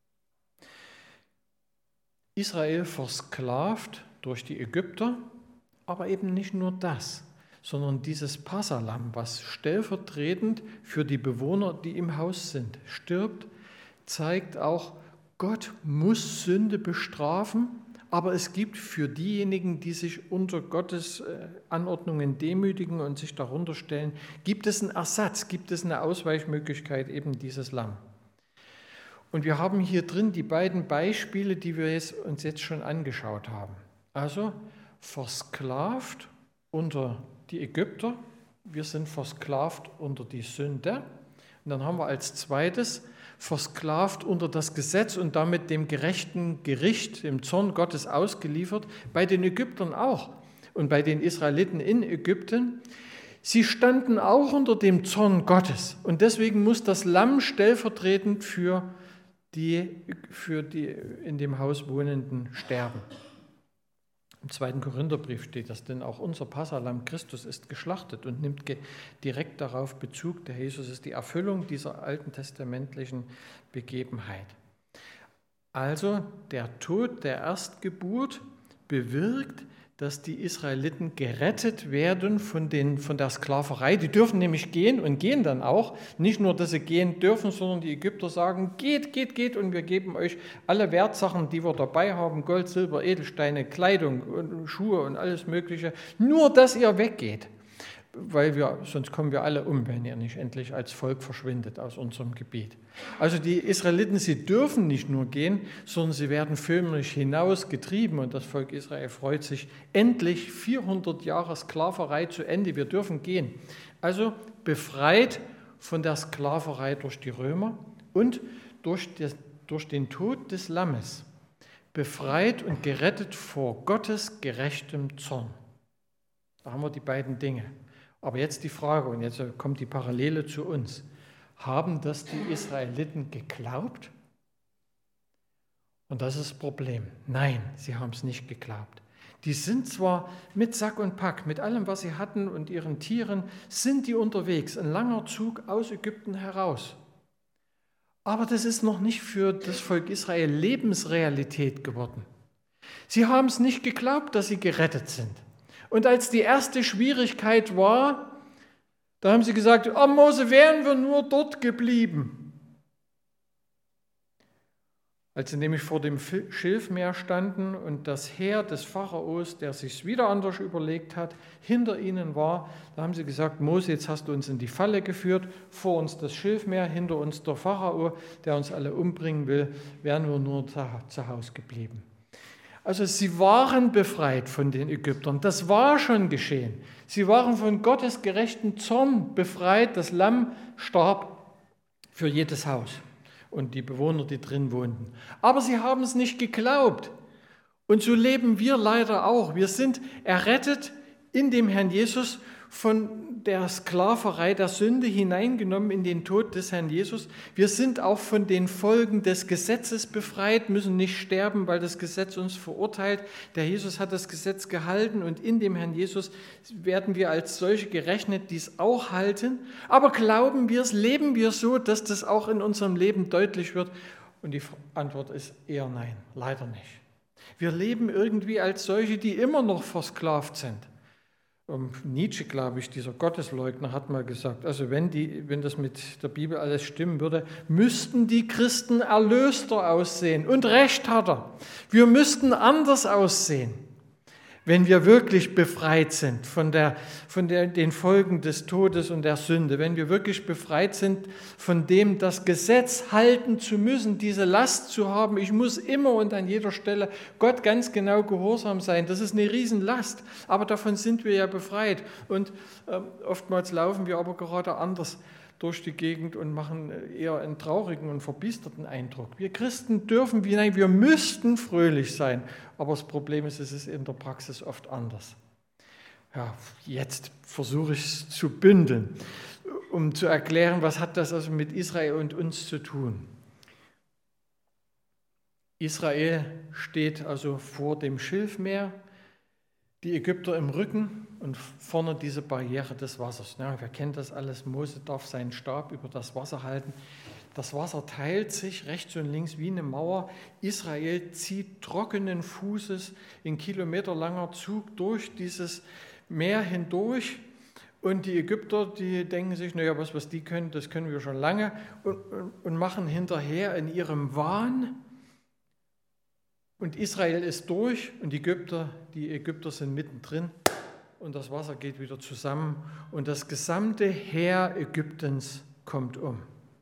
S1: Israel versklavt durch die Ägypter, aber eben nicht nur das, sondern dieses Passalamm, was stellvertretend für die Bewohner, die im Haus sind, stirbt, zeigt auch, Gott muss Sünde bestrafen, aber es gibt für diejenigen, die sich unter Gottes Anordnungen demütigen und sich darunter stellen, gibt es einen Ersatz, gibt es eine Ausweichmöglichkeit, eben dieses Lamm. Und wir haben hier drin die beiden Beispiele, die wir uns jetzt schon angeschaut haben. Also versklavt unter die Ägypter, wir sind versklavt unter die Sünde. Und dann haben wir als zweites versklavt unter das Gesetz und damit dem gerechten Gericht, dem Zorn Gottes ausgeliefert, bei den Ägyptern auch und bei den Israeliten in Ägypten. Sie standen auch unter dem Zorn Gottes und deswegen muss das Lamm stellvertretend für die in dem Haus Wohnenden sterben. Im 2. Korintherbrief steht das, denn auch unser Passalamm Christus ist geschlachtet und nimmt direkt darauf Bezug. Der Jesus ist die Erfüllung dieser alten testamentlichen Begebenheit. Also der Tod der Erstgeburt bewirkt, dass die Israeliten gerettet werden von der Sklaverei. Die dürfen nämlich gehen und gehen dann auch. Nicht nur, dass sie gehen dürfen, sondern die Ägypter sagen, geht und wir geben euch alle Wertsachen, die wir dabei haben, Gold, Silber, Edelsteine, Kleidung und Schuhe und alles Mögliche. Nur, dass ihr weggeht, weil sonst kommen wir alle um, wenn ihr nicht endlich als Volk verschwindet aus unserem Gebiet. Also die Israeliten, sie dürfen nicht nur gehen, sondern sie werden förmlich hinausgetrieben und das Volk Israel freut sich, endlich 400 Jahre Sklaverei zu Ende, wir dürfen gehen. Also befreit von der Sklaverei durch die Römer und durch den Tod des Lammes, befreit und gerettet vor Gottes gerechtem Zorn. Da haben wir die beiden Dinge. Aber jetzt die Frage, und jetzt kommt die Parallele zu uns. Haben das die Israeliten geglaubt? Und das ist das Problem. Nein, sie haben es nicht geglaubt. Die sind zwar mit Sack und Pack, mit allem, was sie hatten und ihren Tieren, sind die unterwegs, ein langer Zug aus Ägypten heraus. Aber das ist noch nicht für das Volk Israel Lebensrealität geworden. Sie haben es nicht geglaubt, dass sie gerettet sind. Und als die erste Schwierigkeit war, da haben sie gesagt, oh Mose, wären wir nur dort geblieben. Als sie nämlich vor dem Schilfmeer standen und das Heer des Pharaos, der sich wieder anders überlegt hat, hinter ihnen war, da haben sie gesagt, Mose, jetzt hast du uns in die Falle geführt, vor uns das Schilfmeer, hinter uns der Pharao, der uns alle umbringen will, wären wir nur zu Hause geblieben. Also sie waren befreit von den Ägyptern, das war schon geschehen. Sie waren von Gottes gerechten Zorn befreit, das Lamm starb für jedes Haus und die Bewohner, die drin wohnten. Aber sie haben es nicht geglaubt. Und so leben wir leider auch. Wir sind errettet in dem Herrn Jesus, von der Sklaverei der Sünde hineingenommen in den Tod des Herrn Jesus. Wir sind auch von den Folgen des Gesetzes befreit, müssen nicht sterben, weil das Gesetz uns verurteilt. Der Jesus hat das Gesetz gehalten und in dem Herrn Jesus werden wir als solche gerechnet, die es auch halten. Aber glauben wir es, leben wir so, dass das auch in unserem Leben deutlich wird? Und die Antwort ist eher nein, leider nicht. Wir leben irgendwie als solche, die immer noch versklavt sind. Nietzsche, glaube ich, dieser Gottesleugner, hat mal gesagt, also wenn das mit der Bibel alles stimmen würde, müssten die Christen erlöster aussehen. Und recht hat er. Wir müssten anders aussehen, wenn wir wirklich befreit sind von den Folgen des Todes und der Sünde, wenn wir wirklich befreit sind von dem, das Gesetz halten zu müssen, diese Last zu haben, ich muss immer und an jeder Stelle Gott ganz genau gehorsam sein, das ist eine Riesenlast, aber davon sind wir ja befreit und oftmals laufen wir aber gerade anders durch die Gegend und machen eher einen traurigen und verbiesterten Eindruck. Wir Christen wir müssten fröhlich sein, aber das Problem ist, es ist in der Praxis oft anders. Ja, jetzt versuche ich es zu bündeln, um zu erklären, was hat das also mit Israel und uns zu tun. Israel steht also vor dem Schilfmeer, die Ägypter im Rücken und vorne diese Barriere des Wassers. Ja, wir kennen das alles, Mose darf seinen Stab über das Wasser halten. Das Wasser teilt sich rechts und links wie eine Mauer. Israel zieht trockenen Fußes in kilometerlanger Zug durch dieses Meer hindurch. Und die Ägypter, die denken sich, naja, was die können, das können wir schon lange und machen hinterher in ihrem Wahn. Und Israel ist durch und die Ägypter sind mittendrin und das Wasser geht wieder zusammen und das gesamte Heer Ägyptens kommt um.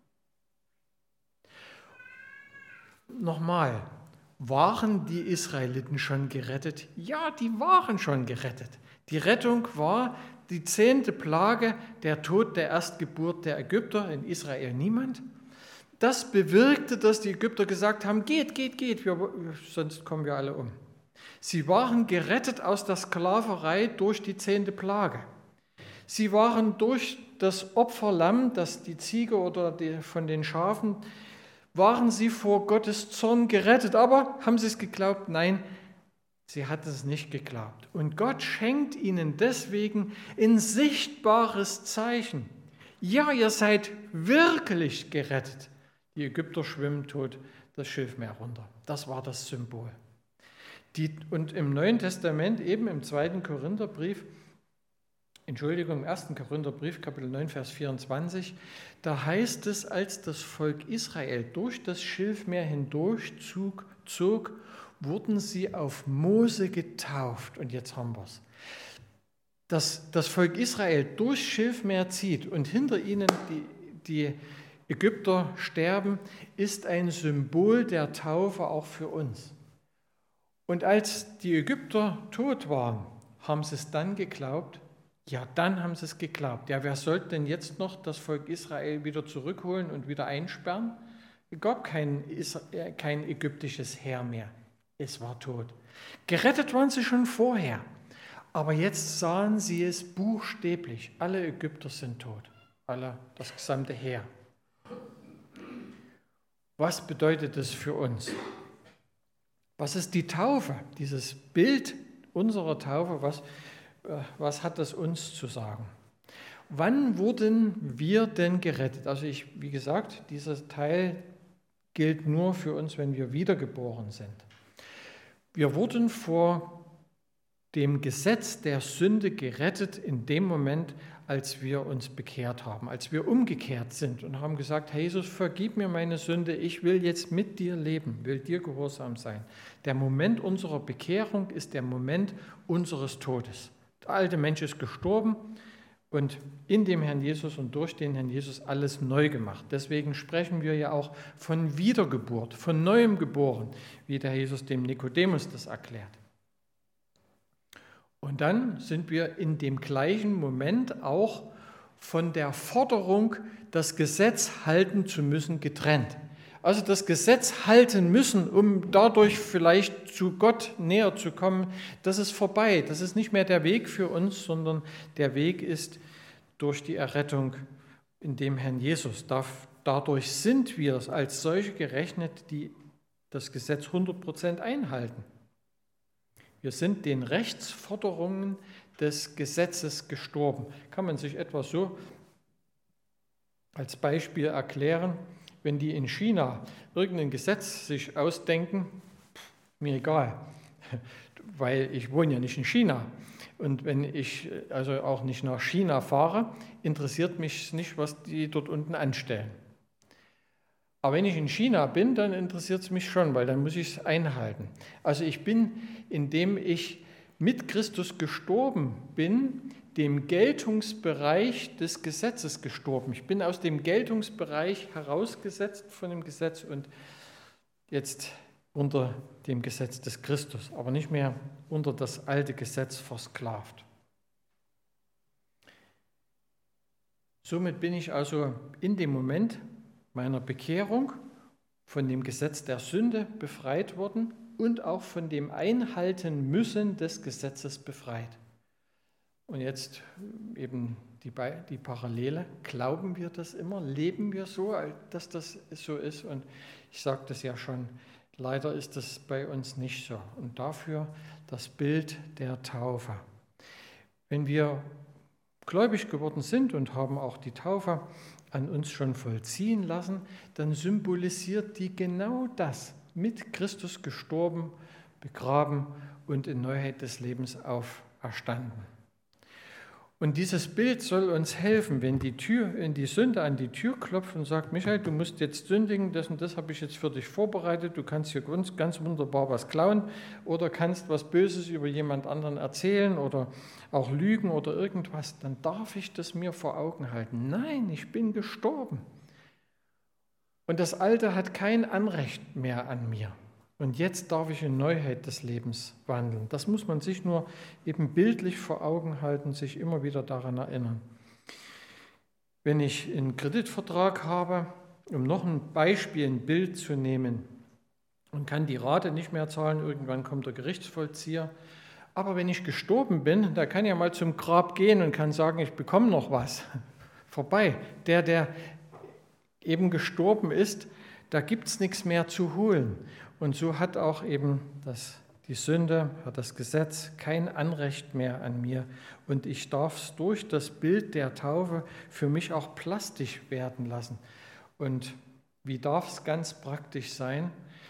S1: Nochmal, waren die Israeliten schon gerettet? Ja, die waren schon gerettet. Die Rettung war die 10. Plage, der Tod der Erstgeburt der Ägypter, in Israel niemand. Das bewirkte, dass die Ägypter gesagt haben, geht, sonst kommen wir alle um. Sie waren gerettet aus der Sklaverei durch die 10. Plage. Sie waren durch das Opferlamm, das die Ziege oder von den Schafen, waren sie vor Gottes Zorn gerettet. Aber haben sie es geglaubt? Nein, sie hatten es nicht geglaubt. Und Gott schenkt ihnen deswegen ein sichtbares Zeichen. Ja, ihr seid wirklich gerettet. Die Ägypter schwimmen tot das Schilfmeer runter. Das war das Symbol. Und im Neuen Testament, eben im 2. Korintherbrief, im 1. Korintherbrief, Kapitel 9, Vers 24, da heißt es, als das Volk Israel durch das Schilfmeer hindurchzog, wurden sie auf Mose getauft. Und jetzt haben wir es. Dass das Volk Israel durchs Schilfmeer zieht und hinter ihnen die Ägypter sterben, ist ein Symbol der Taufe auch für uns. Und als die Ägypter tot waren, haben sie es dann geglaubt? Ja, dann haben sie es geglaubt. Ja, wer sollte denn jetzt noch das Volk Israel wieder zurückholen und wieder einsperren? Es gab kein ägyptisches Heer mehr. Es war tot. Gerettet waren sie schon vorher. Aber jetzt sahen sie es buchstäblich. Alle Ägypter sind tot. Das gesamte Heer. Was bedeutet das für uns? Was ist die Taufe? Dieses Bild unserer Taufe, was hat das uns zu sagen? Wann wurden wir denn gerettet? Also wie gesagt, dieser Teil gilt nur für uns, wenn wir wiedergeboren sind. Wir wurden vor dem Gesetz der Sünde gerettet in dem Moment, als wir uns bekehrt haben, als wir umgekehrt sind und haben gesagt, Herr Jesus, vergib mir meine Sünde, ich will jetzt mit dir leben, will dir gehorsam sein. Der Moment unserer Bekehrung ist der Moment unseres Todes. Der alte Mensch ist gestorben und in dem Herrn Jesus und durch den Herrn Jesus alles neu gemacht. Deswegen sprechen wir ja auch von Wiedergeburt, von Neuem geboren, wie der Jesus dem Nikodemus das erklärt. Und dann sind wir in dem gleichen Moment auch von der Forderung, das Gesetz halten zu müssen, getrennt. Also das Gesetz halten müssen, um dadurch vielleicht zu Gott näher zu kommen, das ist vorbei. Das ist nicht mehr der Weg für uns, sondern der Weg ist durch die Errettung in dem Herrn Jesus. Dadurch sind wir als solche gerechnet, die das Gesetz 100% einhalten. Wir sind den Rechtsforderungen des Gesetzes gestorben. Kann man sich etwa so als Beispiel erklären, wenn die in China irgendein Gesetz sich ausdenken, mir egal, weil ich wohne ja nicht in China. Und wenn ich also auch nicht nach China fahre, interessiert mich nicht, was die dort unten anstellen. Aber wenn ich in China bin, dann interessiert es mich schon, weil dann muss ich es einhalten. Also ich bin, indem ich mit Christus gestorben bin, dem Geltungsbereich des Gesetzes gestorben. Ich bin aus dem Geltungsbereich herausgesetzt von dem Gesetz und jetzt unter dem Gesetz des Christus, aber nicht mehr unter das alte Gesetz versklavt. Somit bin ich also in dem Moment meiner Bekehrung von dem Gesetz der Sünde befreit worden und auch von dem Einhalten müssen des Gesetzes befreit. Und jetzt eben die Parallele. Glauben wir das immer? Leben wir so, dass das so ist? Und ich sagte das ja schon, leider ist das bei uns nicht so. Und dafür das Bild der Taufe. Wenn wir gläubig geworden sind und haben auch die Taufe an uns schon vollziehen lassen, dann symbolisiert die genau das, mit Christus gestorben, begraben und in Neuheit des Lebens auferstanden. Und dieses Bild soll uns helfen, wenn die Sünde an die Tür klopft und sagt, Michael, du musst jetzt sündigen, das und das habe ich jetzt für dich vorbereitet, du kannst hier ganz wunderbar was klauen oder kannst was Böses über jemand anderen erzählen oder auch lügen oder irgendwas, dann darf ich das mir vor Augen halten. Nein, ich bin gestorben. Und das Alte hat kein Anrecht mehr an mir. Und jetzt darf ich in Neuheit des Lebens wandeln. Das muss man sich nur eben bildlich vor Augen halten, sich immer wieder daran erinnern. Wenn ich einen Kreditvertrag habe, um noch ein Beispiel, ein Bild zu nehmen, und kann die Rate nicht mehr zahlen, irgendwann kommt der Gerichtsvollzieher. Aber wenn ich gestorben bin, da kann ja mal zum Grab gehen und kann sagen, ich bekomme noch was. Vorbei. Der eben gestorben ist, da gibt es nichts mehr zu holen. Und so hat auch eben die Sünde, hat das Gesetz kein Anrecht mehr an mir. Und ich darf es durch das Bild der Taufe für mich auch plastisch werden lassen. Und wie darf es ganz praktisch sein?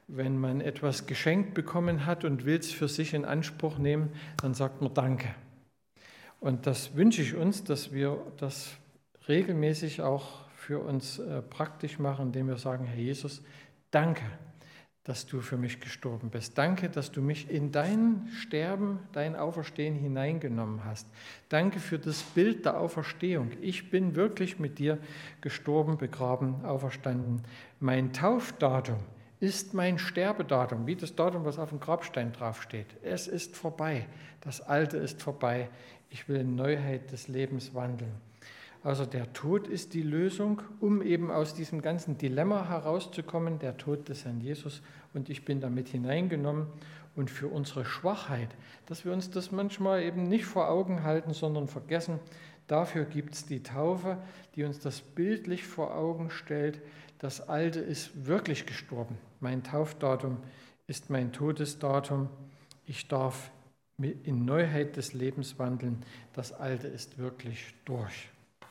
S1: wenn man etwas geschenkt bekommen hat und will es für sich in Anspruch nehmen, dann sagt man Danke. Und das wünsche ich uns, dass wir das regelmäßig auch für uns praktisch machen, indem wir sagen, Herr Jesus, danke, dass du für mich gestorben bist. Danke, dass du mich in dein Sterben, dein Auferstehen hineingenommen hast. Danke für das Bild der Auferstehung. Ich bin wirklich mit dir gestorben, begraben, auferstanden. Mein Taufdatum ist mein Sterbedatum, wie das Datum, was auf dem Grabstein draufsteht. Es ist vorbei. Das Alte ist vorbei. Ich will in Neuheit des Lebens wandeln. Also der Tod ist die Lösung, um eben aus diesem ganzen Dilemma herauszukommen, der Tod des Herrn Jesus. Und ich bin damit hineingenommen. Und für unsere Schwachheit, dass wir uns das manchmal eben nicht vor Augen halten, sondern vergessen, dafür gibt es die Taufe, die uns das bildlich vor Augen stellt. Das Alte ist wirklich gestorben. Mein Taufdatum ist mein Todesdatum. Ich darf in Neuheit des Lebens wandeln. Das Alte ist wirklich durch.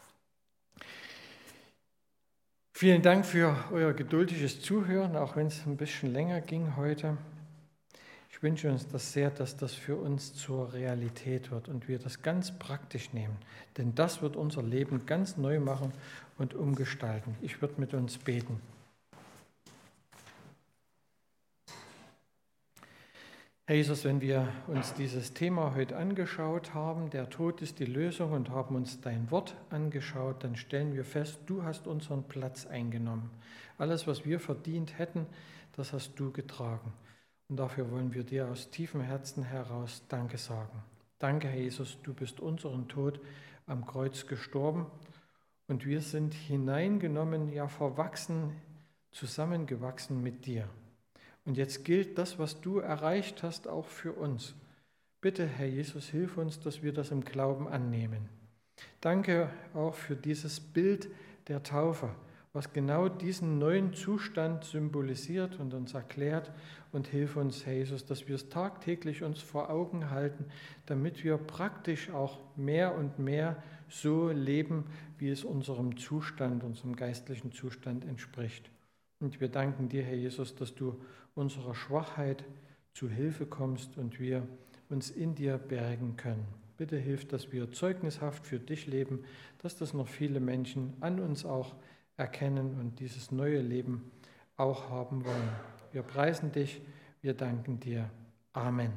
S1: Vielen Dank für euer geduldiges Zuhören, auch wenn es ein bisschen länger ging heute. Ich wünsche uns das sehr, dass das für uns zur Realität wird und wir das ganz praktisch nehmen. Denn das wird unser Leben ganz neu machen und umgestalten. Ich würde mit uns beten. Herr Jesus, wenn wir uns dieses Thema heute angeschaut haben, der Tod ist die Lösung, und haben uns dein Wort angeschaut, dann stellen wir fest, du hast unseren Platz eingenommen. Alles, was wir verdient hätten, das hast du getragen. Und dafür wollen wir dir aus tiefem Herzen heraus Danke sagen. Danke, Herr Jesus, du bist unseren Tod am Kreuz gestorben und wir sind hineingenommen, ja verwachsen, zusammengewachsen mit dir. Und jetzt gilt das, was du erreicht hast, auch für uns. Bitte, Herr Jesus, hilf uns, dass wir das im Glauben annehmen. Danke auch für dieses Bild der Taufe, was genau diesen neuen Zustand symbolisiert und uns erklärt. Und hilf uns, Herr Jesus, dass wir es tagtäglich uns vor Augen halten, damit wir praktisch auch mehr und mehr so leben, wie es unserem Zustand, unserem geistlichen Zustand entspricht. Und wir danken dir, Herr Jesus, dass du unserer Schwachheit zu Hilfe kommst und wir uns in dir bergen können. Bitte hilf, dass wir zeugnishaft für dich leben, dass das noch viele Menschen an uns auch erkennen und dieses neue Leben auch haben wollen. Wir preisen dich, wir danken dir. Amen.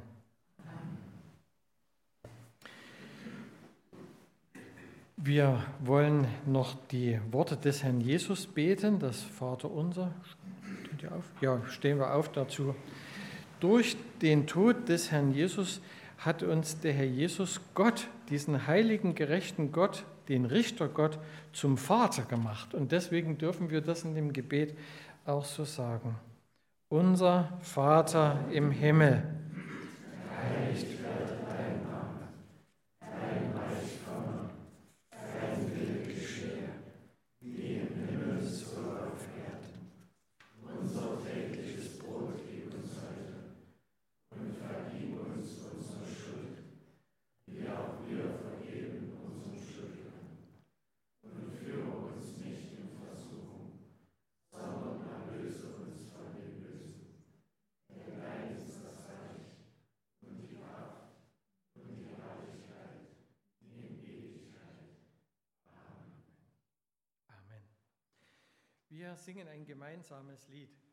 S1: Wir wollen noch die Worte des Herrn Jesus beten, das Vaterunser. Steht ihr auf? Ja, stehen wir auf dazu. Durch den Tod des Herrn Jesus hat uns der Herr Jesus Gott, diesen heiligen, gerechten Gott, den Richtergott, zum Vater gemacht. Und deswegen dürfen wir das in dem Gebet auch so sagen. Unser Vater im Himmel, geheiligt werde dein Name, dein Reich komme, dein Wille geschehe, wie im Himmel so auf Erden. Unser tägliches Brot gib uns heute und vergib uns unsere Schuld, wie auch wir vergeben unseren Schuldnern. Und führe uns nicht in Versuchung, sondern erlöse uns von dem Bösen. Denn dein ist das Reich und die Macht und die Herrlichkeit in Ewigkeit. Amen. Amen. Wir singen ein gemeinsames Lied.